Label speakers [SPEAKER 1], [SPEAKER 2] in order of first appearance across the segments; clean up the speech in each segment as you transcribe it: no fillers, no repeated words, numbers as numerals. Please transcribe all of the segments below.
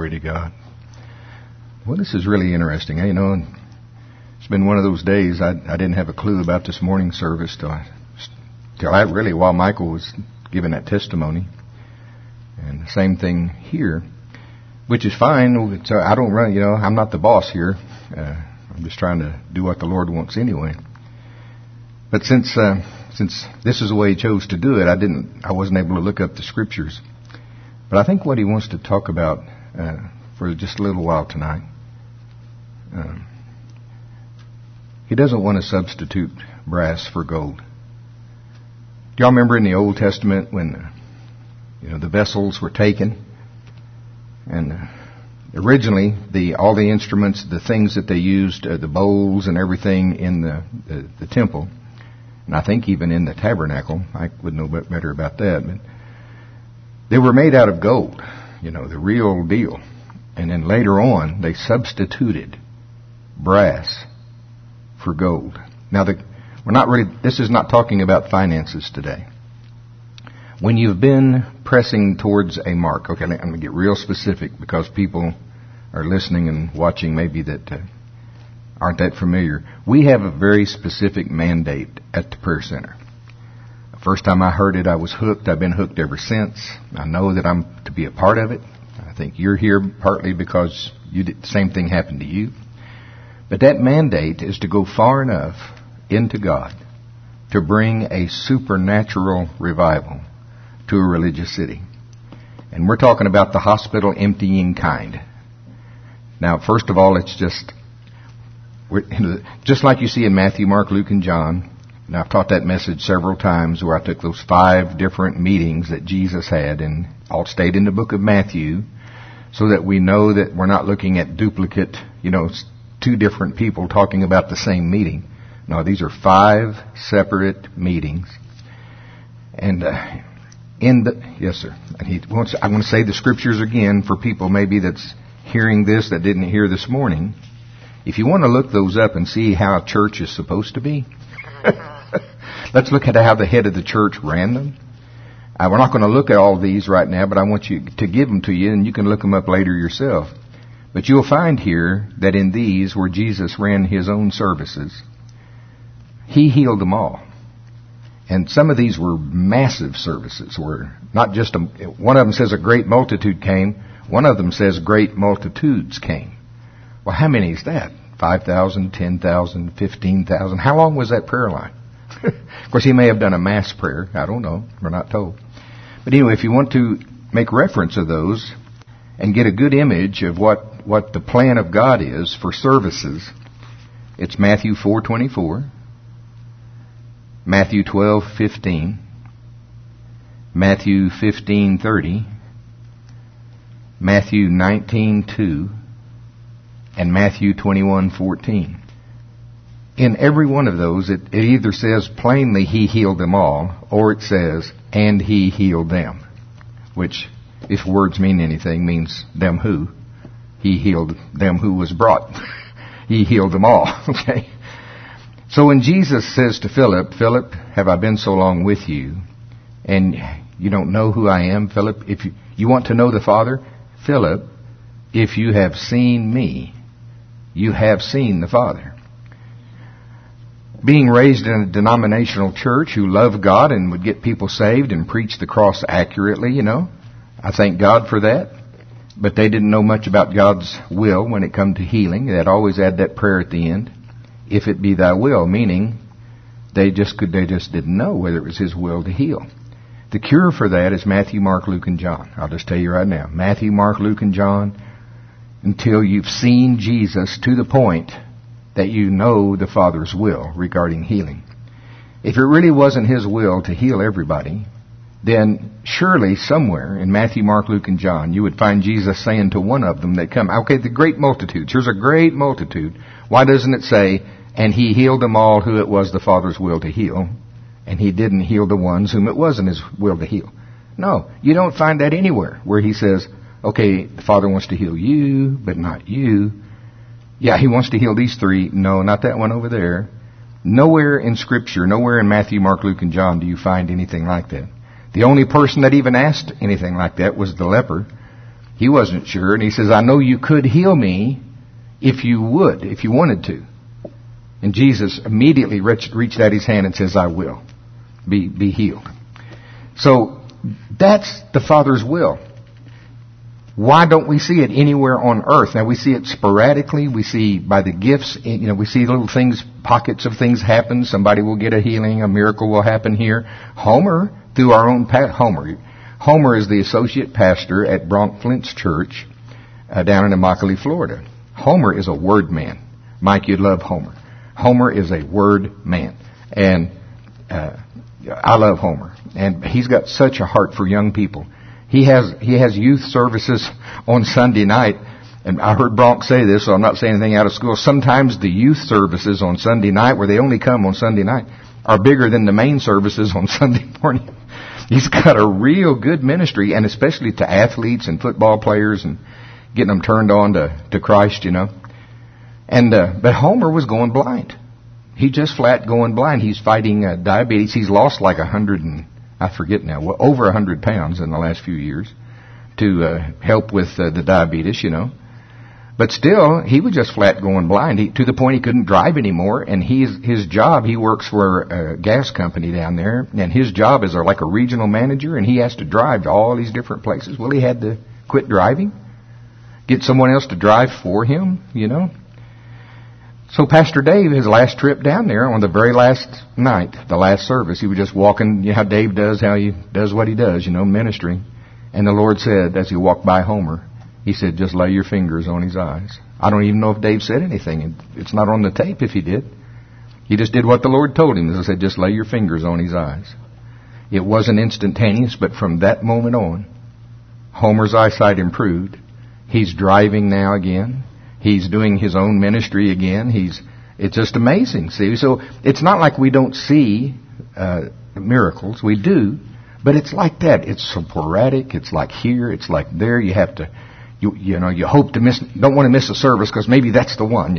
[SPEAKER 1] Glory to God. Well, this is really interesting. You know, it's been one of those days I didn't have a clue about this morning service while Michael was giving that testimony. And the same thing here, which is fine. So I don't run, I'm not the boss here. I'm just trying to do what the Lord wants anyway. But since this is the way He chose to do it, I wasn't able to look up the scriptures. But I think what He wants to talk about for just a little while tonight, He doesn't want to substitute brass for gold. Do y'all remember in the Old Testament when the vessels were taken, and originally all the instruments, the things that they used, the bowls and everything in the temple, and I think even in the tabernacle, I would know better about that, but they were made out of gold, the real deal. And then later on, they substituted brass for gold. Now, this is not talking about finances today. When you've been pressing towards a mark, okay, I'm going to get real specific because people are listening and watching maybe that aren't that familiar. We have a very specific mandate at the Prayer Center. The first time I heard it, I was hooked. I've been hooked ever since. I know that I'm to be a part of it. I think you're here partly because the same thing happened to you. But that mandate is to go far enough into God to bring a supernatural revival to a religious city. And we're talking about the hospital emptying kind. Now, first of all, it's just like you see in Matthew, Mark, Luke, and John. And I've taught that message several times where I took those 5 different meetings that Jesus had and all stayed in the book of Matthew so that we know that we're not looking at duplicate, 2 different people talking about the same meeting. No, these are 5 separate meetings. And yes, sir. And I'm going to say the scriptures again for people maybe that's hearing this that didn't hear this morning. If you want to look those up and see how a church is supposed to be, let's look at how the head of the church ran them. We're not going to look at all these right now, but I want you to give them to you, and you can look them up later yourself. But you'll find here that in these, where Jesus ran His own services, He healed them all. And some of these were massive services, where not just one of them says a great multitude came, one of them says great multitudes came. Well, how many is that? 5,000, 10,000, 15,000. How long was that prayer line? Of course, He may have done a mass prayer. I don't know. We're not told. But anyway, if you want to make reference of those and get a good image of what the plan of God is for services, it's Matthew 4:24, Matthew 12:15, Matthew 15:30, Matthew 19:2, and Matthew 21:14. In every one of those, it either says plainly He healed them all, or it says, and He healed them. Which, if words mean anything, means them who. He healed them who was brought. He healed them all. Okay? So when Jesus says to Philip, Philip, have I been so long with you, and you don't know who I am, Philip? If you want to know the Father, Philip, if you have seen me, you have seen the Father. Being raised in a denominational church who loved God and would get people saved and preach the cross accurately, I thank God for that. But they didn't know much about God's will when it come to healing. They'd always add that prayer at the end, if it be Thy will, meaning they just didn't know whether it was His will to heal. The cure for that is Matthew, Mark, Luke, and John. I'll just tell you right now. Matthew, Mark, Luke, and John, until you've seen Jesus to the point that you know the Father's will regarding healing. If it really wasn't His will to heal everybody, then surely somewhere in Matthew, Mark, Luke, and John, you would find Jesus saying to one of them that come, okay, the great multitudes. Here's a great multitude. Why doesn't it say, and He healed them all who it was the Father's will to heal, and He didn't heal the ones whom it wasn't His will to heal? No, you don't find that anywhere where He says, okay, the Father wants to heal you, but not you. Yeah, He wants to heal these 3. No, not that one over there. Nowhere in Scripture, nowhere in Matthew, Mark, Luke, and John do you find anything like that. The only person that even asked anything like that was the leper. He wasn't sure, and he says, I know you could heal me if you would, if you wanted to. And Jesus immediately reached out his hand and says, I will. Be healed. So that's the Father's will. Why don't we see it anywhere on earth? Now we see it sporadically. We see by the gifts, we see little things, pockets of things happen. Somebody will get a healing, a miracle will happen here. Homer, through our own Homer is the associate pastor at Bronx Flint's church down in Immokalee, Florida. Homer is a word man. Mike, you'd love Homer. Homer is a word man. And I love Homer. And he's got such a heart for young people. He has youth services on Sunday night. And I heard Bronx say this, so I'm not saying anything out of school. Sometimes the youth services on Sunday night, where they only come on Sunday night, are bigger than the main services on Sunday morning. He's got a real good ministry, and especially to athletes and football players and getting them turned on to Christ, And but Homer was going blind. He just flat going blind. He's fighting diabetes. He's lost like 100 and I forget now, over 100 pounds in the last few years to help with the diabetes, But still, he was just flat going blind to the point he couldn't drive anymore. And his job, he works for a gas company down there, and his job is like a regional manager, and he has to drive to all these different places. Well, he had to quit driving, get someone else to drive for him, So Pastor Dave, his last trip down there, on the very last night, the last service, he was just walking, how Dave does, how he does what he does, ministry. And the Lord said, as he walked by Homer, He said, just lay your fingers on his eyes. I don't even know if Dave said anything. It's not on the tape if he did. He just did what the Lord told him. He said, just lay your fingers on his eyes. It wasn't instantaneous, but from that moment on, Homer's eyesight improved. He's driving now again. He's doing his own ministry again. It's just amazing. See, so it's not like we don't see miracles. We do, but it's like that. It's sporadic. It's like here. It's like there. You have to, you hope to don't want to miss a service because maybe that's the one.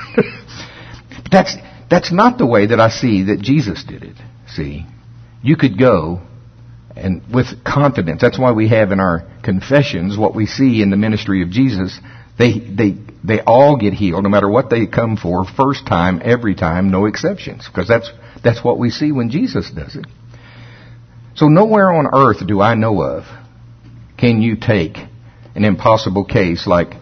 [SPEAKER 1] But that's not the way that I see that Jesus did it. See, you could go and with confidence. That's why we have in our confessions what we see in the ministry of Jesus. They all get healed, no matter what they come for, first time, every time, no exceptions, because that's what we see when Jesus does it. So nowhere on earth do I know of can you take an impossible case like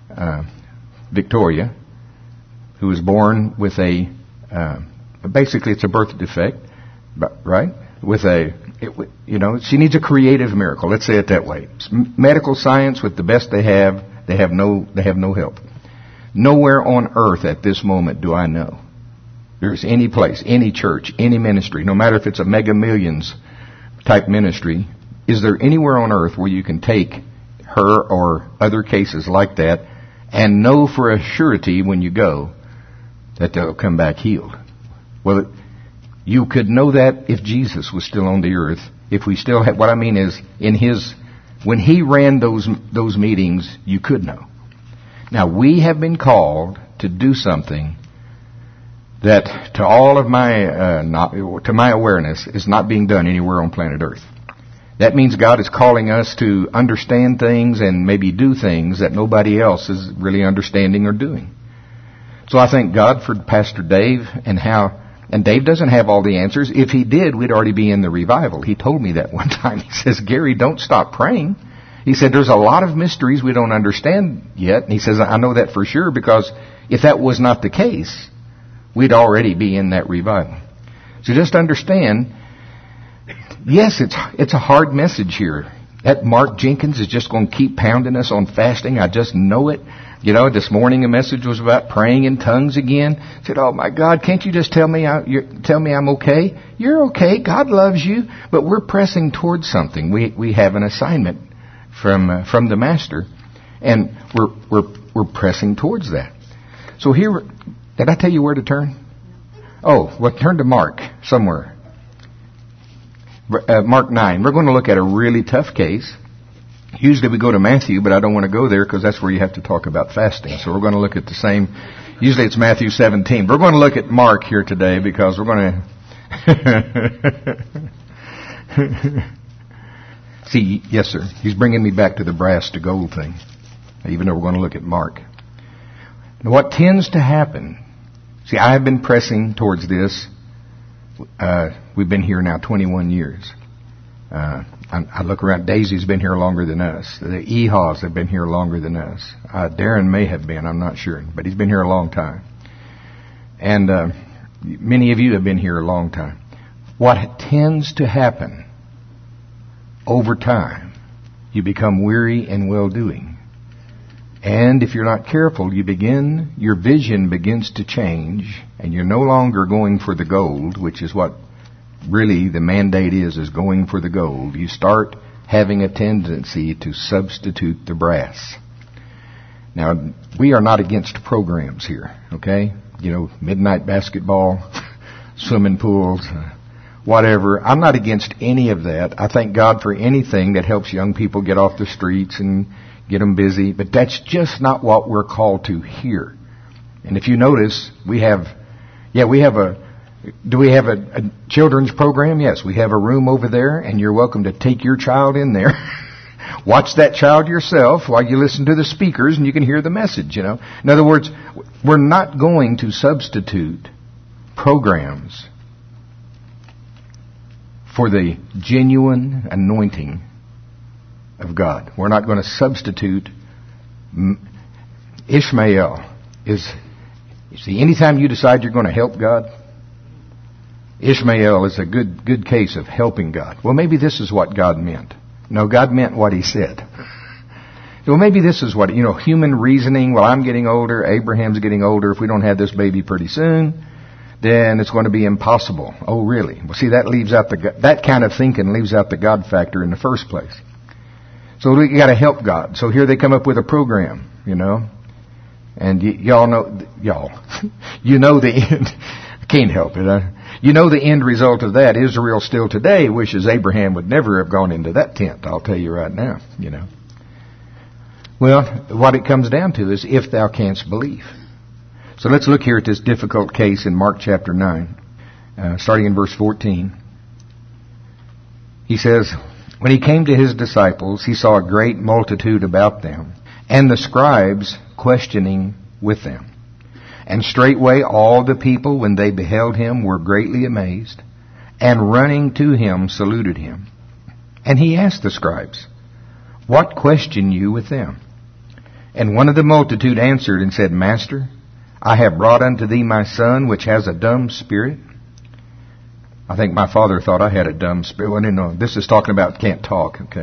[SPEAKER 1] Victoria, who was born with basically it's a birth defect, right? She needs a creative miracle. Let's say it that way. Medical science, with the best they have no help. Nowhere on earth at this moment do I know there's any place, any church, any ministry, no matter if it's a Mega Millions type ministry, is there anywhere on earth where you can take her or other cases like that and know for a surety when you go that they'll come back healed? Well, you could know that if Jesus was still on the earth. If we still had, what I mean is, when he ran those meetings, you could know. Now, we have been called to do something that, to all of to my awareness, is not being done anywhere on planet Earth. That means God is calling us to understand things and maybe do things that nobody else is really understanding or doing. So I thank God for Pastor Dave and Dave doesn't have all the answers. If he did, we'd already be in the revival. He told me that one time. He says, Gary, don't stop praying. He said, there's a lot of mysteries we don't understand yet. And he says, I know that for sure, because if that was not the case, we'd already be in that revival. So just understand, yes, it's a hard message here. That Mark Jenkins is just going to keep pounding us on fasting. I just know it. This morning a message was about praying in tongues again. I said, oh my God, can't you just tell me I'm okay? You're okay. God loves you. But we're pressing towards something. We have an assignment from the Master, and we're pressing towards that. So here, did I tell you where to turn? Oh, well, turn to Mark somewhere. Mark 9. We're going to look at a really tough case. Usually we go to Matthew, but I don't want to go there because that's where you have to talk about fasting. So we're going to look at the same. Usually it's Matthew 17. We're going to look at Mark here today because we're going to... See, yes, sir. He's bringing me back to the brass to gold thing, even though we're going to look at Mark. Now, what tends to happen, see, I have been pressing towards this. We've been here now 21 years. I look around. Daisy's been here longer than us. The Ehaws have been here longer than us. Darren may have been. I'm not sure. But he's been here a long time. And many of you have been here a long time. What tends to happen over time, you become weary in well-doing. And if you're not careful, your vision begins to change, and you're no longer going for the gold, which is what really the mandate is going for the gold. You start having a tendency to substitute the brass. Now, we are not against programs here, okay? You know, midnight basketball, swimming pools, whatever. I'm not against any of that. I thank God for anything that helps young people get off the streets and get them busy. But that's just not what we're called to here. And if you notice, do we have a children's program? Yes, we have a room over there, and you're welcome to take your child in there. Watch that child yourself while you listen to the speakers, and you can hear the message, you know. In other words, we're not going to substitute programs for the genuine anointing of God. We're not going to substitute. Ishmael is, you see, anytime you decide you're going to help God, Ishmael is a good case of helping God. Well, maybe this is what God meant. No, God meant what He said. Well, maybe this is what, human reasoning. Well, I'm getting older. Abraham's getting older. If we don't have this baby pretty soon, then it's going to be impossible. Oh, really? Well, see, that leaves out that kind of thinking leaves out the God factor in the first place. So we got to help God. So here they come up with a program, and y'all know, you know the end. I can't help it. You know the end result of that. Israel still today wishes Abraham would never have gone into that tent. I'll tell you right now, Well, what it comes down to is if thou canst believe. So let's look here at this difficult case in Mark chapter 9, starting in verse 14. He says, when he came to his disciples, he saw a great multitude about them, and the scribes questioning with them. And straightway all the people, when they beheld him, were greatly amazed, and running to him saluted him. And he asked the scribes, what question you with them? And one of the multitude answered and said, Master, I have brought unto thee my son, which has a dumb spirit. I think my father thought I had a dumb spirit. Well, no, this is talking about can't talk, okay?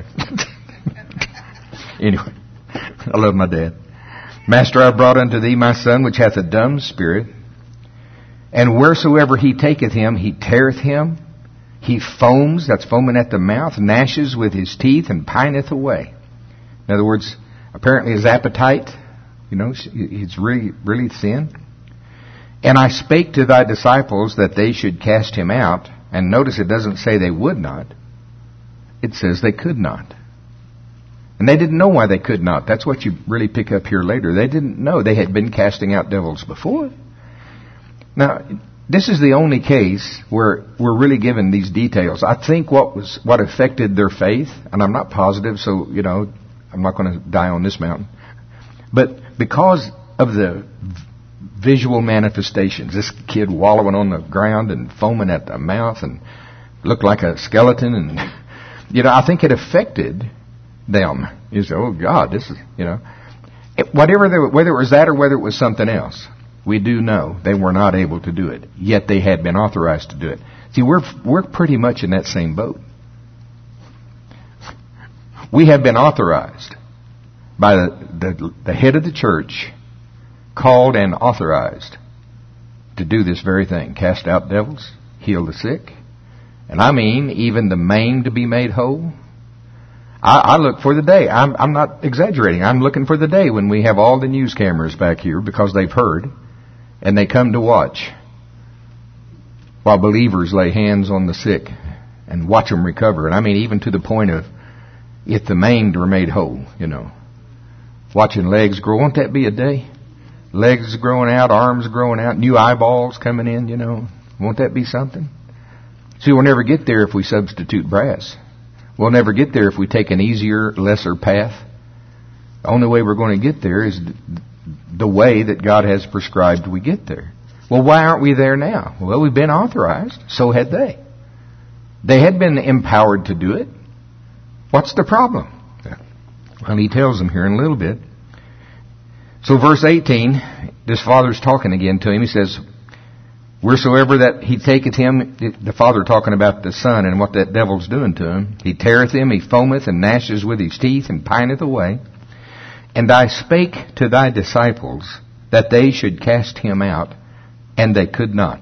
[SPEAKER 1] Anyway, I love my dad. Master, I have brought unto thee my son, which hath a dumb spirit. And wheresoever he taketh him, he teareth him. He foams, that's foaming at the mouth, gnashes with his teeth, and pineth away. In other words, apparently his appetite, it's really, really thin. And I spake to thy disciples that they should cast him out. And notice it doesn't say they would not. It says they could not. And they didn't know why they could not. That's what you really pick up here later. They didn't know. They had been casting out devils before. Now, this is the only case where we're really given these details. I think what affected their faith, and I'm not positive, so, I'm not going to die on this mountain. But because of the visual manifestations, this kid wallowing on the ground and foaming at the mouth and looked like a skeleton, and, I think it affected them. You say, oh God, this is, whether it was that or whether it was something else, we do know they were not able to do it. Yet they had been authorized to do it. See, we're pretty much in that same boat. We have been authorized by the head of the church, called and authorized to do this very thing. Cast out devils, heal the sick, and I mean even the maimed to be made whole. I look for the day. I'm not exaggerating. I'm looking for the day when we have all the news cameras back here because they've heard, and they come to watch while believers lay hands on the sick and watch them recover. And I mean even to the point of if the maimed were made whole, watching legs grow. Won't that be a day? Legs growing out, arms growing out, new eyeballs coming in, Won't that be something? See, we'll never get there if we substitute brass. We'll never get there if we take an easier, lesser path. The only way we're going to get there is the way that God has prescribed we get there. Well, why aren't we there now? Well, we've been authorized. So had they. They had been empowered to do it. What's the problem? Well, he tells them here in a little bit. So verse 18, this father's talking again to him. He says, wheresoever that he taketh him, the father talking about the son and what that devil's doing to him, he teareth him, he foameth and gnasheth with his teeth and pineth away. And I spake to thy disciples that they should cast him out, and they could not.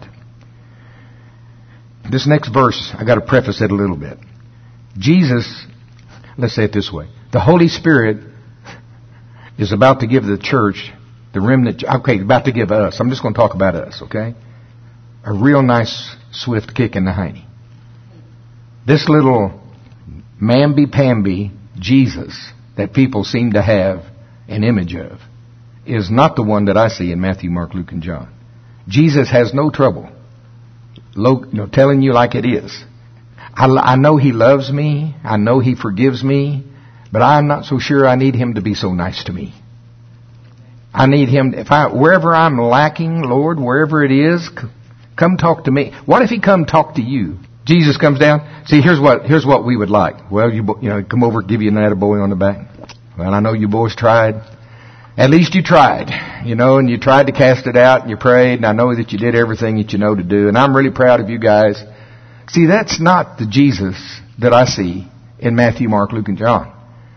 [SPEAKER 1] This next verse, I got to preface it a little bit. Jesus, let's say it this way. The Holy Spirit is about to give the church, the remnant, about to give us, I'm just going to talk about us, okay? A real nice, swift kick in the hiney. This little mamby-pamby Jesus that people seem to have an image of is not the one that I see in Matthew, Mark, Luke, and John. Jesus has no trouble telling you like it is. I know He loves me. I know He forgives me. But I'm not so sure I need Him to be so nice to me. I need Him, wherever I'm lacking, Lord, wherever it is, come talk to me. What if He come talk to you? Jesus comes down. See, here's what we would like. Well, come over, give you an attaboy on the back. Well, I know you boys tried. At least you tried, and you tried to cast it out and you prayed, and I know that you did everything that you know to do, and I'm really proud of you guys. See, that's not the Jesus that I see in Matthew, Mark, Luke, and John.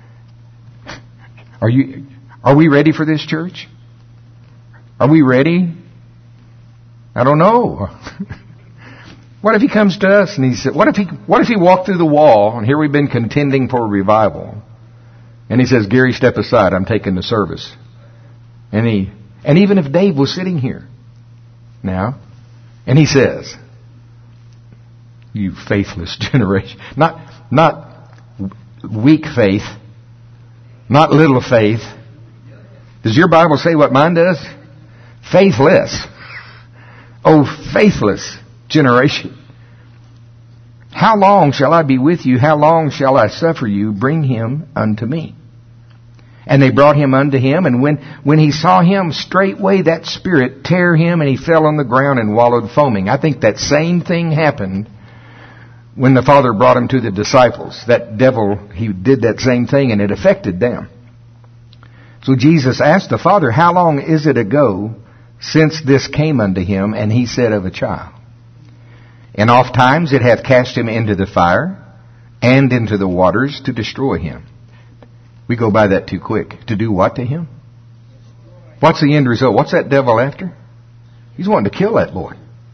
[SPEAKER 1] Are we ready for this, church? Are we ready? I don't know. What if He comes to us and He said, what if He walked through the wall, and here we've been contending for a revival, and He says, Gary, step aside, I'm taking the service. And even if Dave was sitting here now, and He says, you faithless generation, not weak faith, not little faith. Does your Bible say what mine does? Faithless. Oh, faithless generation. How long shall I be with you? How long shall I suffer you? Bring him unto me. And they brought him unto him, and when he saw him, straightway that spirit tear him, and he fell on the ground and wallowed foaming. I think that same thing happened when the Father brought him to the disciples. That devil, he did that same thing, and it affected them. So Jesus asked the Father, how long is it ago since this came unto him? And he said, of a child. And oft times it hath cast him into the fire and into the waters to destroy him. We go by that too quick. To do what to him? What's the end result? What's that devil after? He's wanting to kill that boy.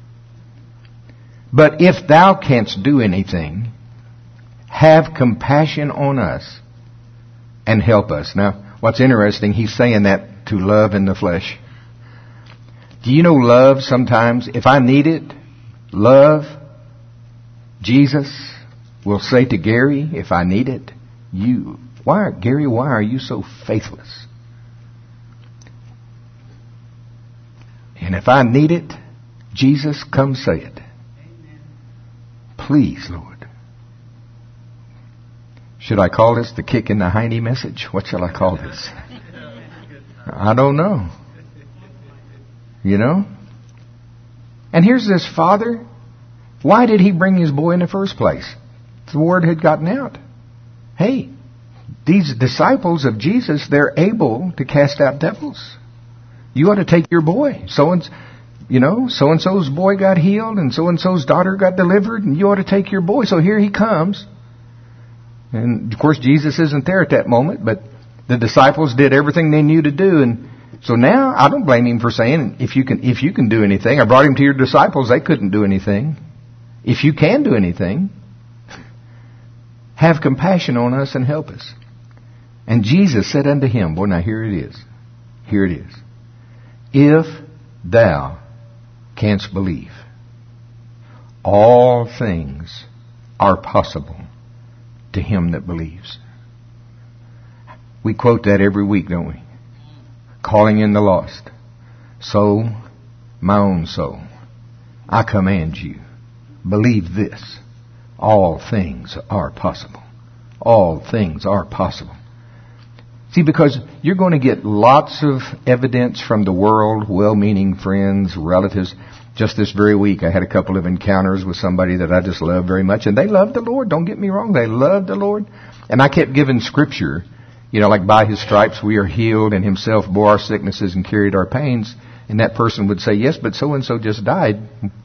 [SPEAKER 1] But if thou canst do anything, have compassion on us and help us. Now, what's interesting, he's saying that to love in the flesh. Do you know love sometimes, if I need it, love, Jesus will say to Gary, if I need it, Gary, why are you so faithless? And if I need it, Jesus, come say it. Please, Lord. Should I call this the kick in the hiney message? What shall I call this? I don't know. And here's this father. Why did he bring his boy in the first place? The word had gotten out. Hey, these disciples of Jesus, they're able to cast out devils. You ought to take your boy. So-and-so's boy got healed and so-and-so's daughter got delivered, and you ought to take your boy. So here he comes. And of course Jesus isn't there at that moment, but the disciples did everything they knew to do. And so now I don't blame him for saying, if you can do anything. I brought him to your disciples, they couldn't do anything. If you can do anything, have compassion on us and help us. And Jesus said unto him, boy, now here it is. Here it is. If thou canst believe, all things are possible to him that believes. We quote that every week, don't we? Calling in the lost. So, my own soul, I command you, believe this. All things are possible all things are possible. See, because you're going to get lots of evidence from the world, well-meaning friends, relatives. Just this very week, I had a couple of encounters with somebody that I just love very much, and they love the Lord. Don't get me wrong, they love the Lord. And I kept giving scripture, like by His stripes we are healed, and Himself bore our sicknesses and carried our pains. And that person would say, yes, but so-and-so just died.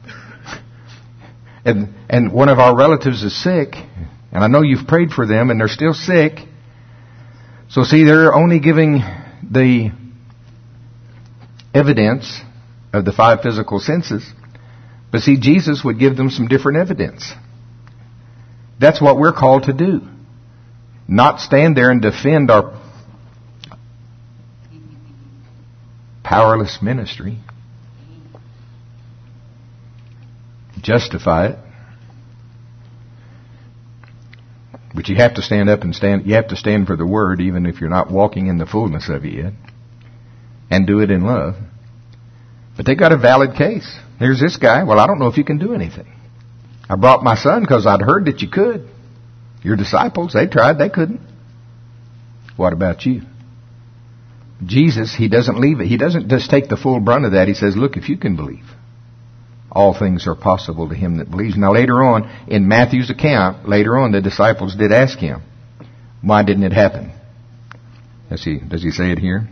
[SPEAKER 1] And one of our relatives is sick, and I know you've prayed for them, and they're still sick. So see, they're only giving the evidence of the 5 physical senses. But see, Jesus would give them some different evidence. That's what we're called to do. Not stand there and defend our powerless ministry. Justify it. But you have to stand up and you have to stand for the Word, even if you're not walking in the fullness of it yet. And do it in love. But they got a valid case. Here's this guy. Well, I don't know if you can do anything. I brought my son because I'd heard that you could. Your disciples, they tried, they couldn't. What about you? Jesus, He doesn't leave it. He doesn't just take the full brunt of that. He says, look, if you can believe, all things are possible to him that believes. Now later on, in Matthew's account, the disciples did ask Him, why didn't it happen? Does he say it here?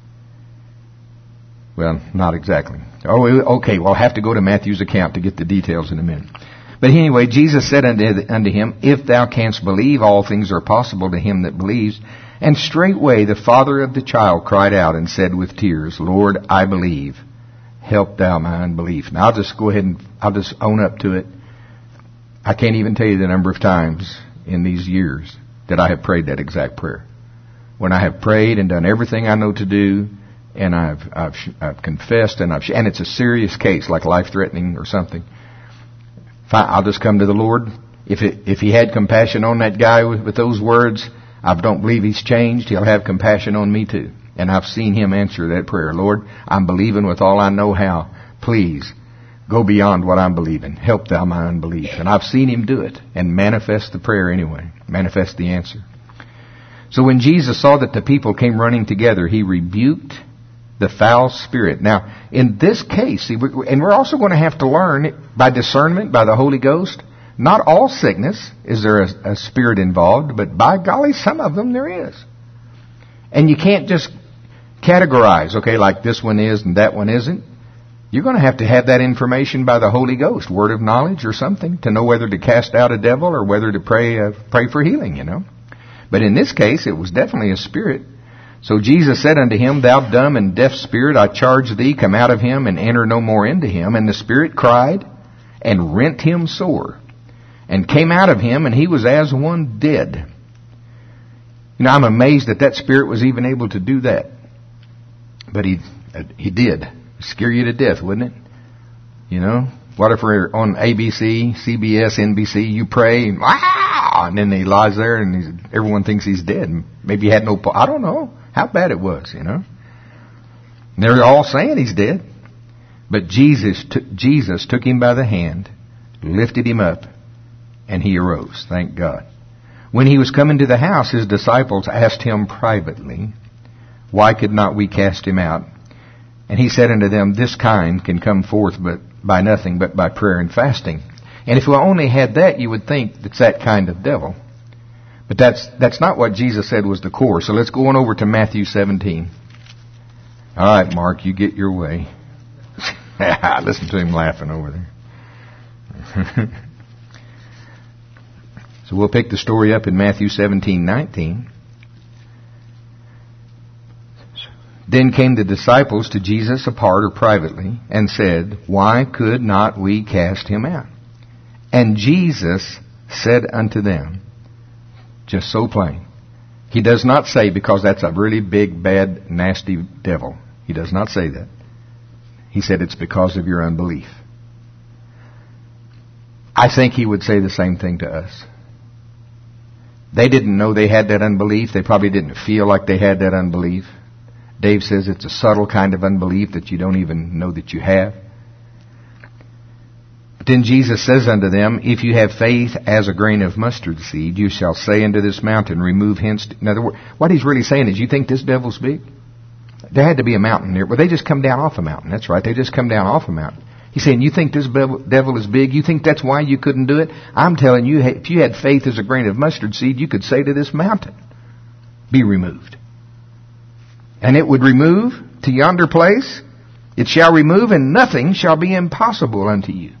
[SPEAKER 1] Well, not exactly. Oh, okay, well, I'll have to go to Matthew's account to get the details in a minute. But anyway, Jesus said unto him, if thou canst believe, all things are possible to him that believes. And straightway the father of the child cried out and said with tears, Lord, I believe. Help thou my unbelief. Now I'll just go ahead and I'll just own up to it. I can't even tell you the number of times in these years that I have prayed that exact prayer. When I have prayed and done everything I know to do, and I've confessed, and it's a serious case, like life-threatening or something. I'll just come to the Lord. If He had compassion on that guy with those words, I don't believe he's changed. He'll have compassion on me too. And I've seen Him answer that prayer. Lord, I'm believing with all I know how. Please, go beyond what I'm believing. Help thou my unbelief. And I've seen Him do it and manifest the prayer anyway. Manifest the answer. So when Jesus saw that the people came running together, He rebuked the foul spirit. Now, in this case, and we're also going to have to learn by discernment, by the Holy Ghost, not all sickness is there a spirit involved, but by golly, some of them there is. And you can't just categorize, okay, like this one is and that one isn't. You're going to have that information by the Holy Ghost, word of knowledge or something, to know whether to cast out a devil or whether to pray for healing, But in this case, it was definitely a spirit. So Jesus said unto him, Thou dumb and deaf spirit, I charge thee, come out of him and enter no more into him. And the spirit cried and rent him sore, and came out of him, and he was as one dead. I'm amazed that spirit was even able to do that. But he did. Scare you to death, wouldn't it? What if we're on ABC, CBS, NBC, you pray, and then he lies there and everyone thinks he's dead. Maybe he had I don't know how bad it was, And they're all saying he's dead. But Jesus took him by the hand, lifted him up, and he arose. Thank God. When he was coming to the house, his disciples asked him privately, Why could not we cast him out? And he said unto them, This kind can come forth but by nothing but by prayer and fasting. And if we only had that, you would think it's that kind of devil. But that's not what Jesus said was the core. So let's go on over to Matthew 17. All right, Mark, you get your way. Listen to him laughing over there. So we'll pick the story up in Matthew 17:19. Then came the disciples to Jesus apart or privately and said, Why could not we cast him out? And Jesus said unto them, just so plain. He does not say, because that's a really big, bad, nasty devil. He does not say that. He said it's because of your unbelief. I think he would say the same thing to us. They didn't know they had that unbelief. They probably didn't feel like they had that unbelief. Dave says it's a subtle kind of unbelief that you don't even know that you have. But then Jesus says unto them, if you have faith as a grain of mustard seed, you shall say unto this mountain, remove hence. In other words, what he's really saying is, you think this devil's big? There had to be a mountain there. Well, they just come down off a mountain. That's right. They just come down off a mountain. He's saying, you think this devil is big? You think that's why you couldn't do it? I'm telling you, if you had faith as a grain of mustard seed, you could say to this mountain, be removed. And it would remove to yonder place. It shall remove, and nothing shall be impossible unto you.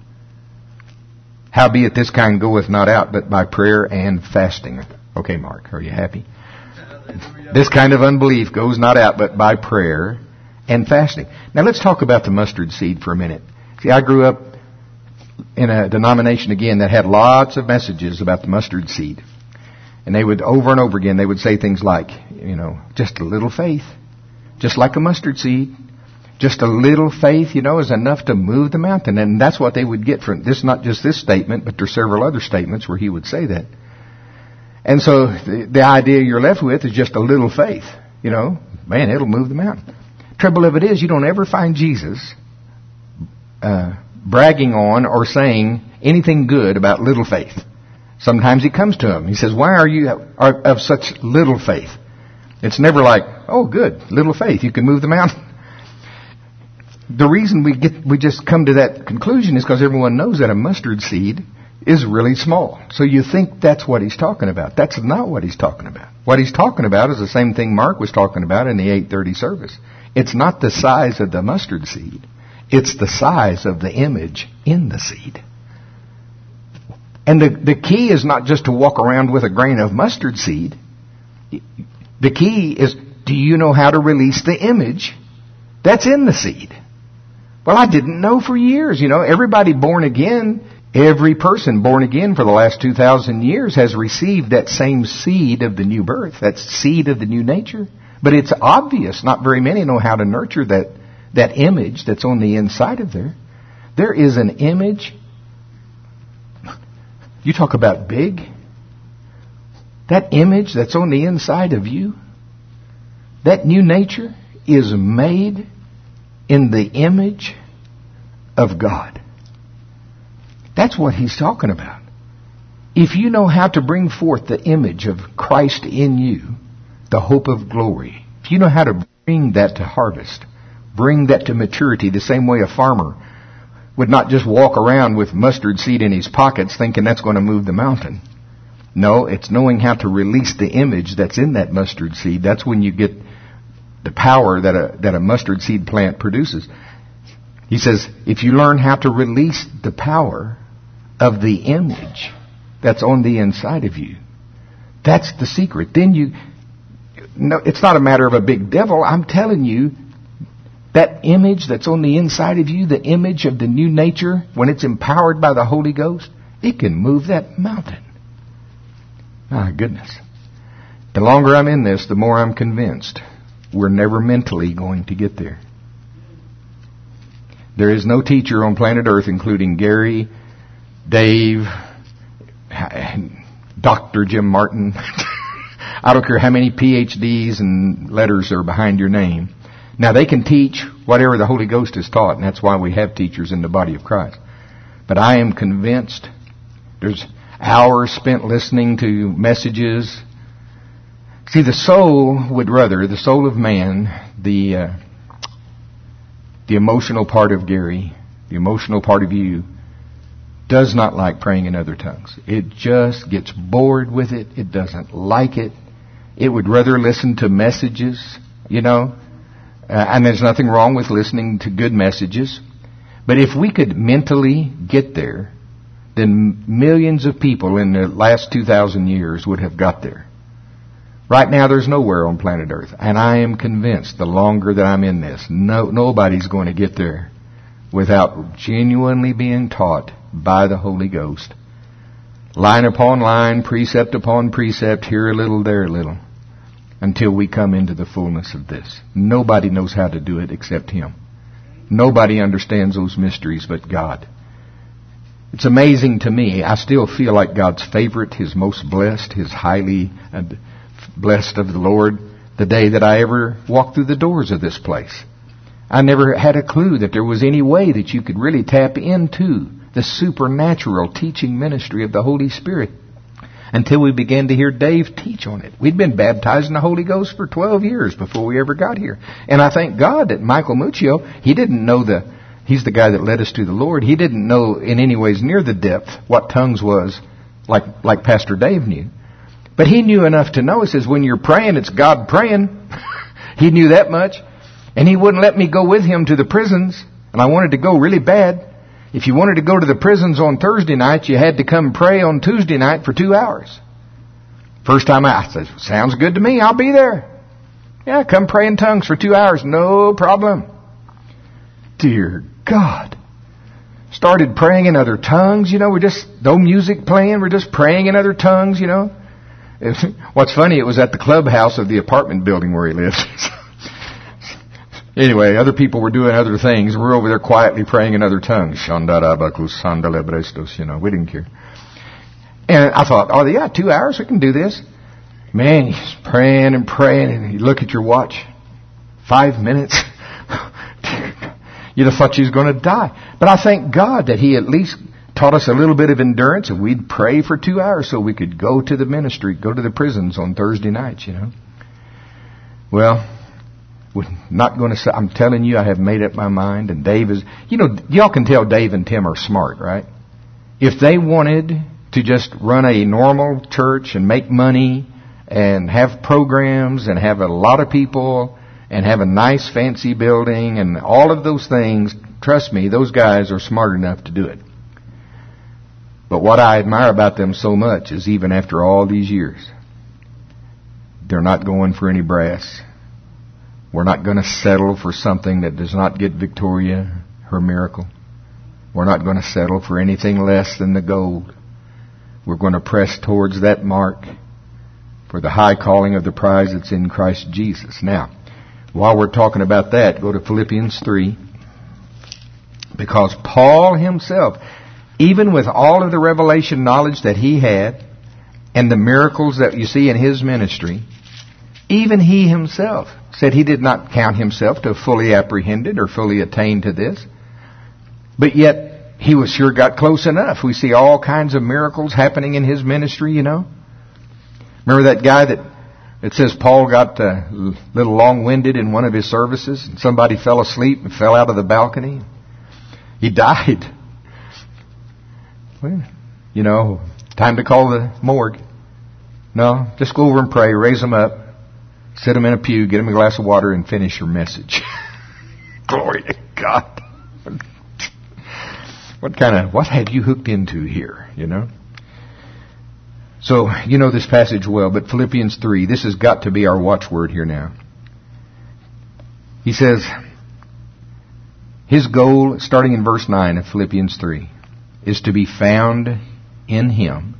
[SPEAKER 1] Howbeit this kind goeth not out, but by prayer and fasting. Okay, Mark, are you happy? This kind of unbelief goes not out, but by prayer and fasting. Now let's talk about the mustard seed for a minute. See, I grew up in a denomination, again, that had lots of messages about the mustard seed. And they would, over and over again, they would say things like, just a little faith. Just like a mustard seed. Just a little faith, is enough to move the mountain. And that's what they would get from this, not just this statement, but there's several other statements where he would say that. And so the idea you're left with is just a little faith. Man, it'll move the mountain. Trouble of it is, you don't ever find Jesus bragging on or saying anything good about little faith. Sometimes he comes to him. He says, why are you of such little faith? It's never like, oh, good, little faith, you can move the mountain. The reason we just come to that conclusion is because everyone knows that a mustard seed is really small. So you think that's what he's talking about. That's not what he's talking about. What he's talking about is the same thing Mark was talking about in the 8:30 service. It's not the size of the mustard seed. It's the size of the image in the seed. And the key is not just to walk around with a grain of mustard seed. The key is, do you know how to release the image that's in the seed? Well, I didn't know for years. Everybody born again, every person born again for the last 2,000 years has received that same seed of the new birth, that seed of the new nature. But it's obvious not very many know how to nurture that image that's on the inside of there. There is an image. You talk about big. That image that's on the inside of you, that new nature is made in the image of God. That's what he's talking about. If you know how to bring forth the image of Christ in you, the hope of glory, if you know how to bring that to harvest, bring that to maturity, the same way a farmer would not just walk around with mustard seed in his pockets thinking that's going to move the mountain. No, it's knowing how to release the image that's in that mustard seed. That's when you get the power that a mustard seed plant produces. He says, if you learn how to release the power of the image that's on the inside of you, that's the secret. Then it's not a matter of a big devil. I'm telling you, that image that's on the inside of you, the image of the new nature, when it's empowered by the Holy Ghost, it can move that mountain. My goodness. The longer I'm in this, the more I'm convinced we're never mentally going to get there. There is no teacher on planet Earth, including Gary, Dave, Dr. Jim Martin. I don't care how many PhDs and letters are behind your name. Now, they can teach whatever the Holy Ghost has taught, and that's why we have teachers in the body of Christ. But I am convinced there's hours spent listening to messages. See, the soul of man, the emotional part of Gary, the emotional part of you, does not like praying in other tongues. It just gets bored with it. It doesn't like it. It would rather listen to messages, and there's nothing wrong with listening to good messages. But if we could mentally get there, then millions of people in the last 2,000 years would have got there. Right now, there's nowhere on planet Earth. And I am convinced the longer that I'm in this, nobody's going to get there without genuinely being taught by the Holy Ghost. Line upon line, precept upon precept, here a little, there a little, until we come into the fullness of this. Nobody knows how to do it except Him. Nobody understands those mysteries but God. It's amazing to me. I still feel like God's favorite, His most blessed, His highly blessed of the Lord, the day that I ever walked through the doors of this place. I never had a clue that there was any way that you could really tap into the supernatural teaching ministry of the Holy Spirit until we began to hear Dave teach on it. We'd been baptized in the Holy Ghost for 12 years before we ever got here. And I thank God that Michael Muccio, he didn't know he's the guy that led us to the Lord. He didn't know in any ways near the depth what tongues was like Pastor Dave knew. But he knew enough to know. He says, when you're praying, it's God praying. He knew that much. And he wouldn't let me go with him to the prisons. And I wanted to go really bad. If you wanted to go to the prisons on Thursday night, you had to come pray on Tuesday night for 2 hours. First time I said, sounds good to me. I'll be there. Yeah, come pray in tongues for 2 hours. No problem. Dear God. Started praying in other tongues, we're just, no music playing, we're just praying in other tongues, What's funny, it was at the clubhouse of the apartment building where he lived. Anyway, other people were doing other things. We're over there quietly praying in other tongues. We didn't care. And I thought, 2 hours, we can do this. Man, he's praying and praying, and you look at your watch. 5 minutes. You'd have thought you was going to die. But I thank God that He at least taught us a little bit of endurance, and we'd pray for 2 hours so we could go to the ministry, go to the prisons on Thursday nights, Well, we're not going to say, I'm telling you, I have made up my mind, and Dave is, y'all can tell Dave and Tim are smart, right? If they wanted to just run a normal church and make money and have programs and have a lot of people and have a nice fancy building and all of those things, trust me, those guys are smart enough to do it. But what I admire about them so much is even after all these years, they're not going for any brass. We're not going to settle for something that does not get Victoria her miracle. We're not going to settle for anything less than the gold. We're going to press towards that mark for the high calling of the prize that's in Christ Jesus. Now, while we're talking about that, go to Philippians 3. Because Paul himself, even with all of the revelation knowledge that he had and the miracles that you see in his ministry, even he himself said he did not count himself to have fully apprehended or fully attained to this. But yet, he was sure got close enough. We see all kinds of miracles happening in his ministry, Remember that guy that it says Paul got a little long-winded in one of his services and somebody fell asleep and fell out of the balcony? He died. Well, time to call the morgue. No, just go over and pray, raise them up, sit them in a pew, get them a glass of water, and finish your message. Glory to God. What have you hooked into here, So, this passage well, but Philippians 3, this has got to be our watchword here now. He says, his goal, starting in verse 9 of Philippians 3, is to be found in Him,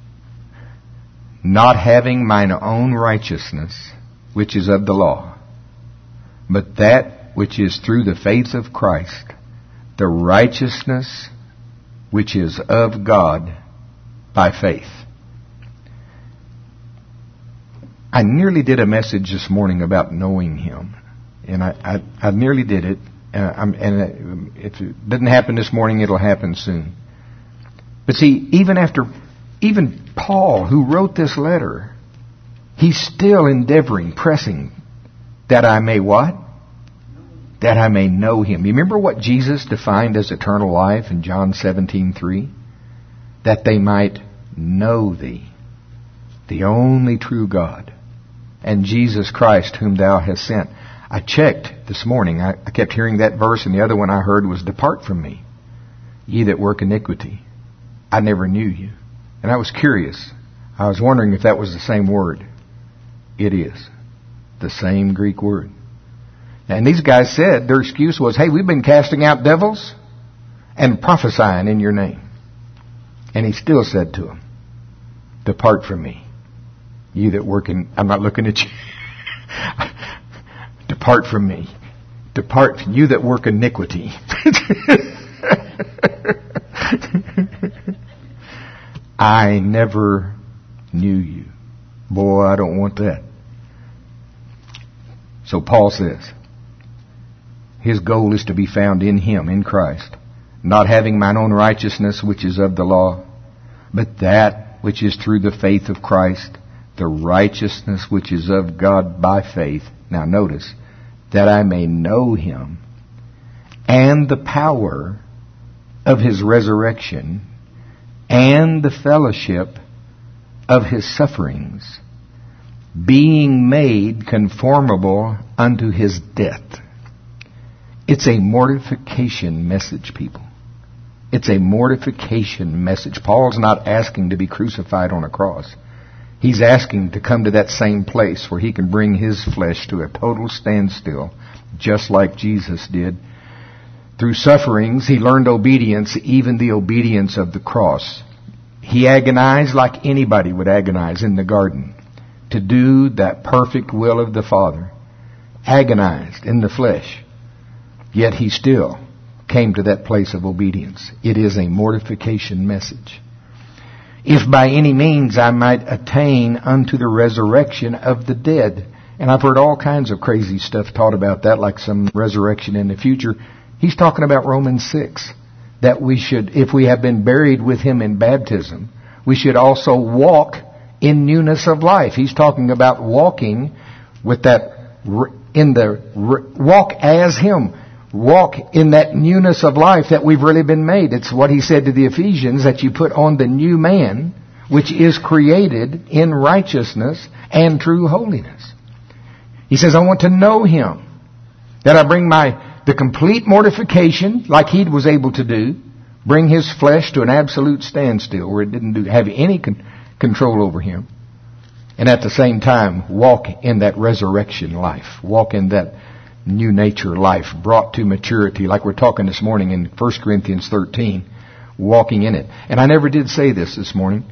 [SPEAKER 1] not having mine own righteousness, which is of the law, but that which is through the faith of Christ, the righteousness which is of God by faith. I nearly did a message this morning about knowing Him, and I nearly did it. And if it didn't happen this morning, it'll happen soon. But see, even Paul, who wrote this letter, he's still endeavoring, pressing, that I may what? That I may know Him. You remember what Jesus defined as eternal life in John 17:3? That they might know Thee, the only true God, and Jesus Christ whom Thou hast sent. I checked this morning. I kept hearing that verse, and the other one I heard was, depart from me, ye that work iniquity. I never knew you. And I was curious. I was wondering if that was the same word. It is. The same Greek word. And these guys said, their excuse was, hey, we've been casting out devils and prophesying in your name. And He still said to them, depart from me, ye that work in... I'm not looking at you. Depart from me. Depart from you that work iniquity. I never knew you. Boy, I don't want that. So Paul says, his goal is to be found in Him, in Christ, not having mine own righteousness which is of the law, but that which is through the faith of Christ, the righteousness which is of God by faith. Now notice, that I may know him and the power of his resurrection and the fellowship of his sufferings, being made conformable unto his death. It's a mortification message, people. It's a mortification message. Paul's not asking to be crucified on a cross. He's asking to come to that same place where he can bring his flesh to a total standstill, just like Jesus did. Through sufferings, he learned obedience, even the obedience of the cross. He agonized like anybody would agonize in the garden to do that perfect will of the Father. Agonized in the flesh. Yet he still came to that place of obedience. It is a mortification message. If by any means I might attain unto the resurrection of the dead. And I've heard all kinds of crazy stuff taught about that, like some resurrection in the future. He's talking about Romans 6. That we should, if we have been buried with him in baptism, we should also walk in newness of life. He's talking about walking with that, walk as him. Walk in that newness of life that we've really been made. It's what he said to the Ephesians, that you put on the new man, which is created in righteousness and true holiness. He says, I want to know him. That I bring the complete mortification, like he was able to do, bring his flesh to an absolute standstill where it didn't have any control over him. And at the same time, walk in that resurrection life. Walk in that new nature life, brought to maturity, like we're talking this morning in 1 Corinthians 13, walking in it. And I never did say this morning.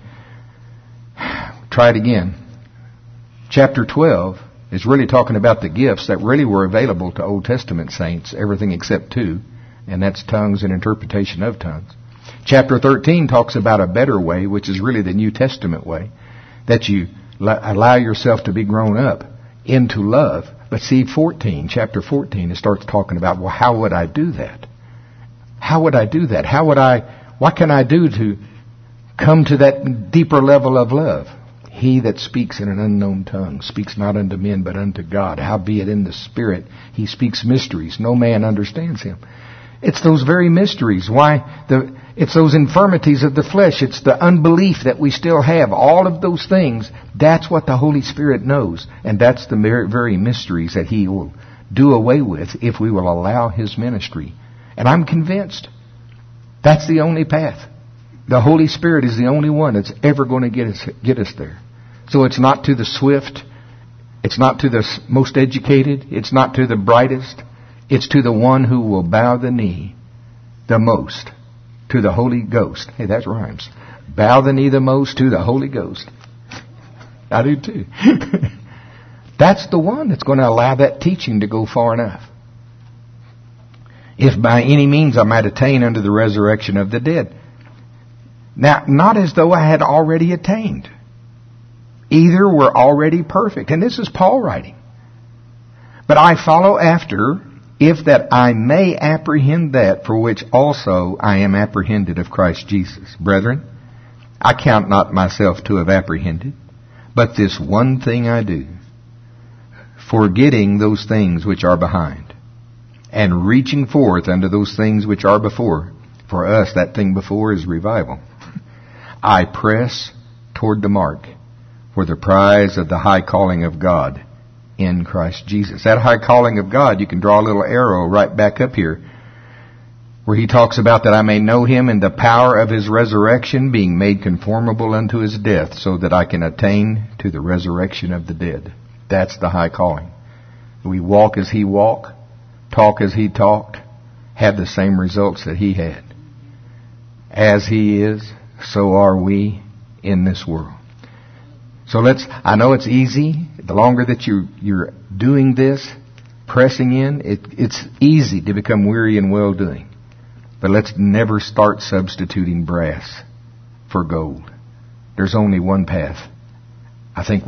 [SPEAKER 1] Try it again. Chapter 12 is really talking about the gifts that really were available to Old Testament saints, everything except two, and that's tongues and interpretation of tongues. Chapter 13 talks about a better way, which is really the New Testament way, that you allow yourself to be grown up into love. But see, chapter 14, it starts talking about, well, how would I do that? How would I do that? What can I do to come to that deeper level of love? He that speaks in an unknown tongue speaks not unto men, but unto God. Howbeit in the Spirit he speaks mysteries. No man understands him. It's those very mysteries. It's those infirmities of the flesh. It's the unbelief that we still have. All of those things, that's what the Holy Spirit knows. And that's the very mysteries that he will do away with if we will allow his ministry. And I'm convinced that's the only path. The Holy Spirit is the only one that's ever going to get us there. So it's not to the swift. It's not to the most educated. It's not to the brightest. It's to the one who will bow the knee the most to the Holy Ghost. Hey, that rhymes. Bow the knee the most to the Holy Ghost. I do too. That's the one that's going to allow that teaching to go far enough. If by any means I might attain unto the resurrection of the dead. Now, not as though I had already attained. Either were already perfect. And this is Paul writing. But I follow after, if that I may apprehend that for which also I am apprehended of Christ Jesus. Brethren, I count not myself to have apprehended, but this one thing I do, forgetting those things which are behind, and reaching forth unto those things which are before. For us, that thing before is revival. I press toward the mark for the prize of the high calling of God in Christ Jesus. That high calling of God, you can draw a little arrow right back up here where he talks about that I may know him in the power of his resurrection, being made conformable unto his death, so that I can attain to the resurrection of the dead. That's the high calling. We walk as he walked, talk as he talked, have the same results that he had. As he is, so are we in this world. So I know it's easy. The longer that you're doing this, pressing in, it's easy to become weary in well-doing. But let's never start substituting brass for gold. There's only one path. I think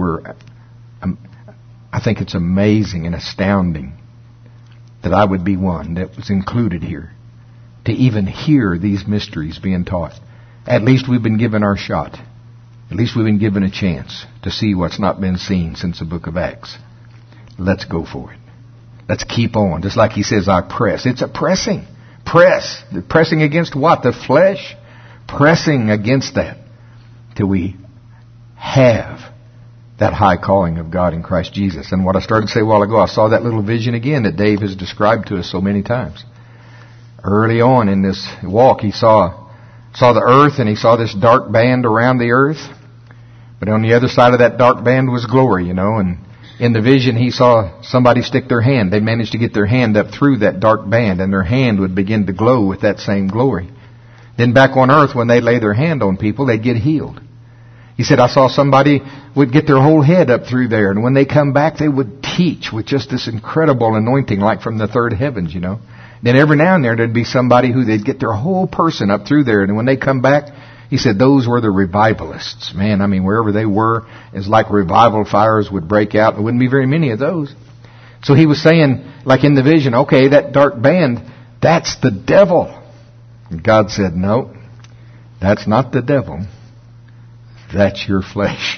[SPEAKER 1] it's amazing and astounding that I would be one that was included here. to even hear these mysteries being taught. At least we've been given our shot. At least we've been given a chance to see what's not been seen since the book of Acts. Let's go for it. Let's keep on. Just like he says, I press. It's a pressing. Press. Pressing against what? The flesh? Pressing against that till we have that high calling of God in Christ Jesus. And what I started to say a while ago, I saw that little vision again that Dave has described to us so many times. Early on in this walk, he saw the earth, and he saw this dark band around the earth. But on the other side of that dark band was glory, and in the vision he saw somebody stick their hand. They managed to get their hand up through that dark band, and their hand would begin to glow with that same glory. Then back on earth, when they lay their hand on people, they'd get healed. He said, I saw somebody would get their whole head up through there, and when they come back, they would teach with just this incredible anointing, like from the third heavens, Then every now and then there'd be somebody who they'd get their whole person up through there, and when they come back, he said, those were the revivalists. Man, wherever they were, it's like revival fires would break out. There wouldn't be very many of those. So he was saying, like in the vision, okay, that dark band, that's the devil. And God said, no, that's not the devil. That's your flesh.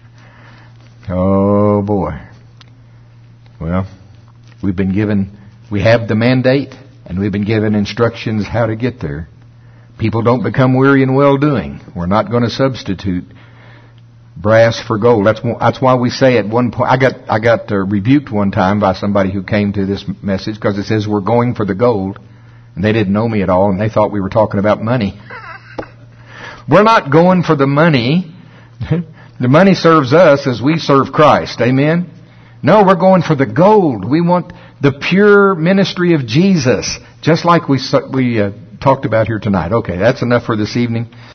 [SPEAKER 1] Oh boy. Well, we have the mandate, and we've been given instructions how to get there. People don't become weary in well-doing. We're not going to substitute brass for gold. That's why we say at one point, I got rebuked one time by somebody who came to this message because it says we're going for the gold. And they didn't know me at all, and they thought we were talking about money. We're not going for the money. The money serves us as we serve Christ. Amen? No, we're going for the gold. We want the pure ministry of Jesus, just like we talked about here tonight. Okay, that's enough for this evening.